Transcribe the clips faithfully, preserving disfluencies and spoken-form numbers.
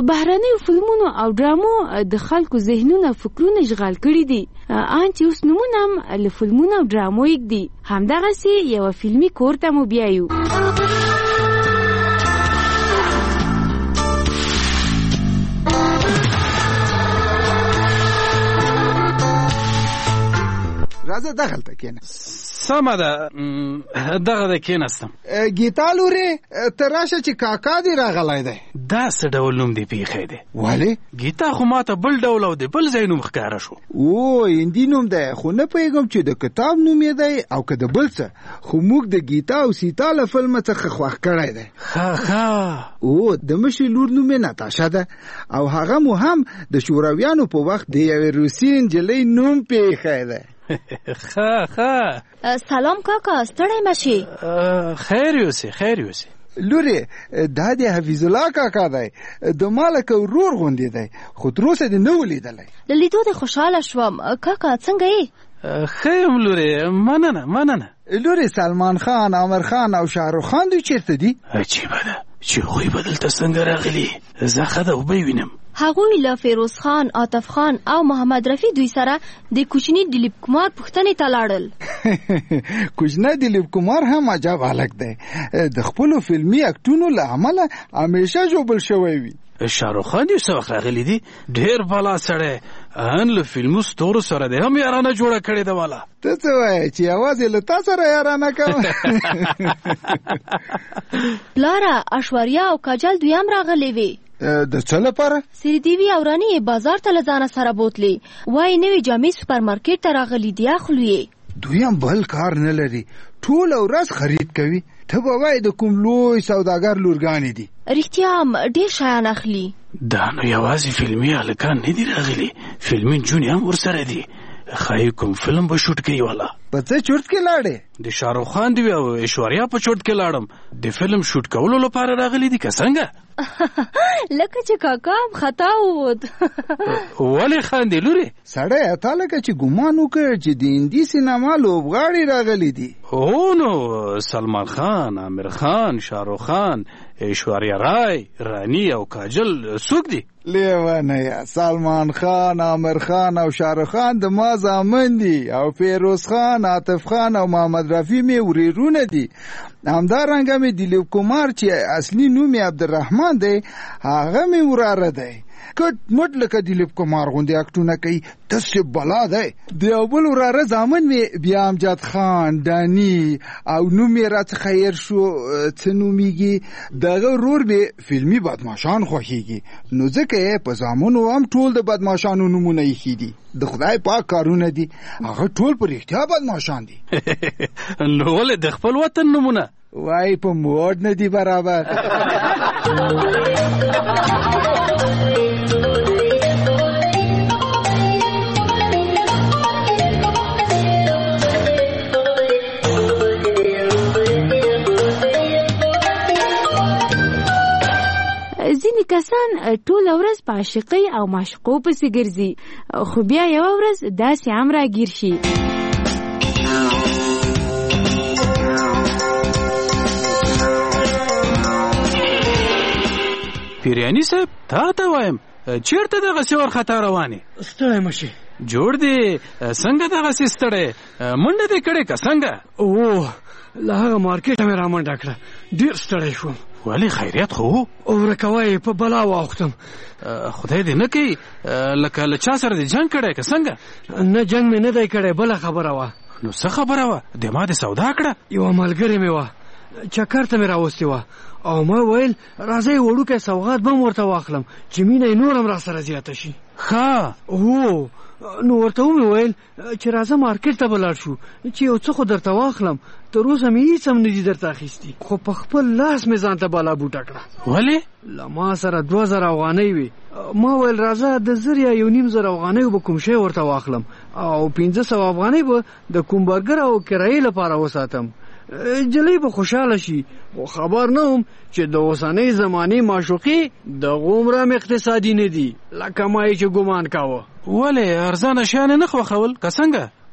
بهرنیو فلمونو او ډرامو د خلکو ذهنونه فکرونه اشغال کړي دي. ان چې اوس نمونه هم له فلمونو او ډرامو یک دي. همدغسې یوه فلمي کور ته مو بیایو. راځه دغلته کېنه. سمه ده دغه ده کېناستم. ګیتا لورې ته راشه چې کاکا دې راغلی دی. دا څه ډول نوم دې پیښی دی؟ ولې؟ ګیتا خو ماته بل ډول او د بل ځای نوم ښکاره شو. او هندي نوم دی خو نه پوهېږم چې د کتاب نوم یې دی او که د بل څه. خو موږ د ګیتا او سیتا له فلمه څخه خوښ کړی دی. ښه ښه. او د مشرې لور نوم یې ناتاشا ده او هغه مو هم د شورویانو په وخت د یوې روسي نجلۍ نوم پیښی دی. ښه ښه. سلام کاکا ستړی مشي. خیر یوسې خیر یوسې. لورې دا د حفیظ الله کاکا دی د ما لکه ورور غوندې دی خو تر اوسه دې نه ولیدلی. له لیدو دې خوشحاله شوم. کاکا څنګه یې؟ ښه یم لورې مننه مننه. لورې سلمان خان عامر خان او شاهرخ خان دوی چېرته دي؟ عجیبه ده چې هغوی به دلته څنګه راغلي. زه ښه ده وبه یې وینم. هغوی له فیروز خان، عاطف خان او محمد رفیع دوی سره د کوچني دلیپ کمار پوښتنې ته لاړل. کوچنی دلیپ کمار هم عجب هلک دی. د خپلو فلمي اکټونو له امله همیشه ژوبل شوی وي. شاهرخ خان یې څه وخت راغلی دي؟ ډېر بالا سړی ان له فلمو ستورو سره دی هم یارانه جوړه کړې ده. والا ته څه وایې چې یوازې له تا سره یارانه کوم؟ پلاره اشوریا او کاجل دوی هم راغلې وې. د څه لپاره؟ سریدیوي او راني یې بازار ته له ځانه سره بوتلې. وایي نوې جامې سوپر مارکیټ ته راغلي دي اخلو یې. دوی هم بل کار نه لري ټوله ورځ خرید کوي. ته به وایې د کوم لوی سوداګر لورګانې دي. رښتیا هم ډېر شیان اخلي. دا نو یوازې فلمي هلکان نه دي راغلي فلمي نجونې هم ورسره دي. ښایي کوم فلم به شوټ کوي. والا په څه چورت کې لاړې؟ د شاهرخ خان دی او ایشوریا په چورت کې لاړم. د فلم شوټ کولو لپاره راغلي دي که څنګه؟ لکه چې کاکا هم خطا ووت. ولې خاندې لورې؟ سړی تا لکه چې ګمان وکړ چې د هندي سینما لوبغاړي راغلي دي. هو نو سلمان خان، عامر خان، شاهرخ خان، ایشوریا رای، رانی او کاجل څوک دي؟ لیونیه سلمان خان، عامر خان او شاهرخ خان د ما زامن دي او فیروز خان، عاطف خان او محمد رفیع مې ورېرونه دي. همدارنګه مې دلیپ کمار چې اصلي نوم یې عبدالرحمن دی هغه مې وراره دی. کټ مټ لکه دلیپ کمار غوندې اکټونه کوي. داسې بلا دی. د یو بل وراره زامن مې بیا امجد خان، دانی او نوم یې راڅخه هیر شو څه نومیږي. دغه ورور مې فلمي بدماشان خوښیږي نو ځکه یې په زامنو هم ټول د بدماشانو نومونه ایښي دي. د خدای پاک کارونه دي هغه ټول په رښتیا بدماشان دي. نو ولې د خپل وطن نومونه؟ وای په موډ نه دي برابر. ځینې کسان ټوله ورځ په عاشقۍ او معشوقو پسې ګرځي خو بیا یوه ورځ داسې هم راګیر شي. پیریاني صاحب تا ته وایم چېرته دغسې وارخطا روانې؟ ستړی مشي. جوړ دی څنګه دغسې ستړی منډه دې کړې که څنګه؟ او له هغه مارکېټه مې رامنډه کړه ډېر ستړی شوم. ولې خیریت خو و؟ ورکوه یې په بلا واوښتم. خدای دې نه کوي لکه له چا سره دې جنګ کړی که څنګه؟ نه جنګ مې نه دی کړی بله خبره وه. نو څه خبره وه؟ د ما دې سودا کړه؟ یوه ملګرې مې وه چکر ته مې راوستې وه او ما ویل راځئ وړوکی سوغات به م ورته واخلم چې مینه یې نور هم را سره زیاته شي. ښه هو نو ورته ومې ویل چې راځه مارکېټ ته به لاړ شو چې یو څه خو درته واخلم. تر اوسه مې هېڅ هم نه دي درته اخیستي خو په خپل لاس مې ځان ته بالا بوټه کړه. ولې؟ له ما سره دوه زره افغانۍ وې. ما ویل راځه د زر یا یو نیم زر افغانیو به کوم شی ورته واخلم او پنځه سوه افغانۍ به د کوم برګر او کرایې لپاره وساتم. جلۍ به خوشحاله شي خو خبر نه وم چې د اوسنۍ زمانې معشوقې د غومره هم اقتصادي نه دي لکه ما یې چې ګمان کاوه. ولې ارزانه شیان نه خوښول که څنګه؟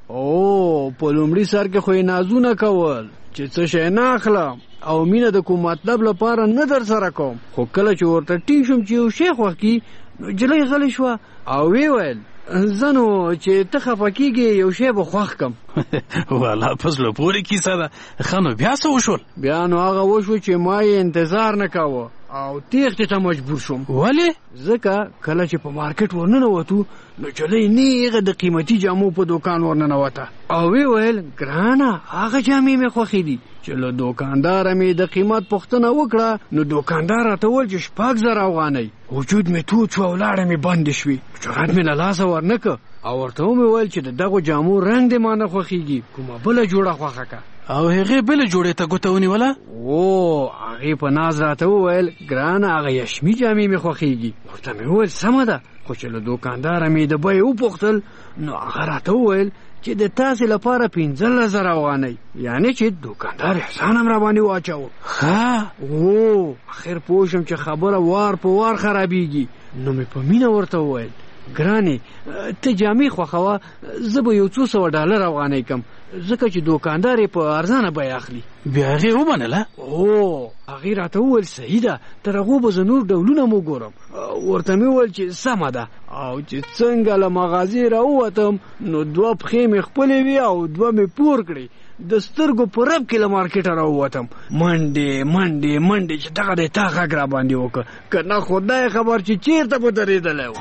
او په لومړي سر کې خو یې نازونه کول چې څه شی نه اخلم او مینه د کوم مطلب لپاره نه در سره کوم، خو کله چې ورته ټینګ شوم چې یو شی خوښ کي نو جلۍ غلی شوه او وی ویل زه نو چې ته خفه کېږې یو شی به خوښ کم. والا په زړه پورې کیسه ده. ښه نو بیا څه وشول؟ بیا نو هغه وشو چې ما یې انتظار نه کاوه او تېښتې ته مجبور شوم. ولې؟ ځکه کله چې په مارکیټ ورننوتو نو جلۍ نیغه د قیمتي جامو په دوکان ورننوته او وی ویل ګرانه هغه جامې مې خوښې دي. چې له دوکانداره مې د قیمت پوښتنه وکړه نو دوکاندار راته وویل چې شپږ زره افغانۍ. وجود مې تود شو او لاړه مې بندې شوې. جرأت مې له لاسه ورنکړ او ورته ومې ویل چې د دغو جامو رنګ دې ما نه خوښېږي، کومه بله جوړه خوښه که. او هغې بلې جوړې ته ګوته ونیوله؟ او هغې په ناز راته وویل ګرانه هغه یشمي جامې مې خوښېږي. ورته مې وویل سمه ده، خو چې له دوکانداره مې د بیې وپوښتل نو هغه راته وویل چې د تاسې لپاره پنځلس زره افغانۍ، یعنې چې دوکاندار احسان هم راباندې واچاوه. ښه او اخر پوه شم چې خبره وار په وار خرابېږي. نو مې په مینه ورته وویل ګرانې ته جامې خوښوه، زه به یو څو سوه ډالر افغانۍ کم، ځکه چې دوکاندار یې په ارزانه بیه اخلي. بیا هغې ومنله؟ او هغې راته وویل صحیح ده، تر هغو به زه نور ډولونه م وګورم. ورته مې وویل چې سمه ده. او چې څنګه له مغازې راووتم نو دوه پښې مې خپلې وې او دوه مې پور کړې. د سترګو په رب کې له مارکیټه راووتم، منډې منډې منډې چې دغه دی تا غږ را باندې وکړه، که نه خدای خبر چې چېرته به درېدلی و.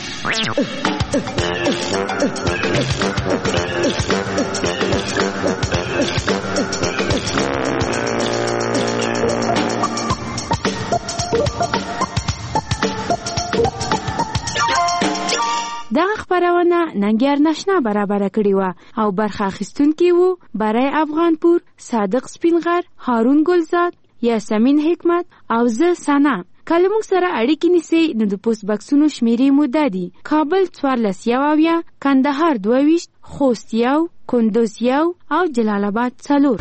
دغه خپرونه ننګیار نشنا برابره کړې وه او برخه اخیستونکي وو برای افغانپور، صادق سپینغر، هارون ګلزاد، یاسمین حکمت او زه سنا. کله موږ سره اړیکې نیسئ نو د پوسټ بکسونو شمیرې مو دا دي: کابل څوارلس یو اویا، کندهار دوه ویشت، خوست یو، کندوز یو او جلال آباد څلور.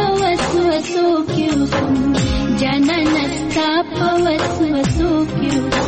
Jana nasta pa wasu wasu kyu